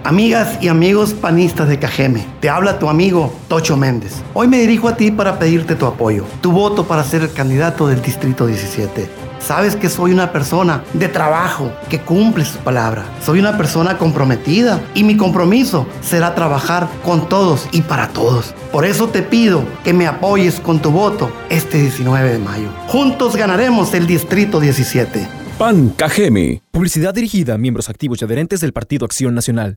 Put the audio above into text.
Amigas y amigos panistas de Cajeme, te habla tu amigo Tocho Méndez. Hoy me dirijo a ti para pedirte tu apoyo, tu voto para ser el candidato del Distrito 17. Sabes que soy una persona de trabajo, que cumple su palabra. Soy una persona comprometida y mi compromiso será trabajar con todos y para todos. Por eso te pido que me apoyes con tu voto este 19 de mayo. Juntos ganaremos el Distrito 17. PAN Cajeme. Publicidad dirigida a miembros activos y adherentes del Partido Acción Nacional.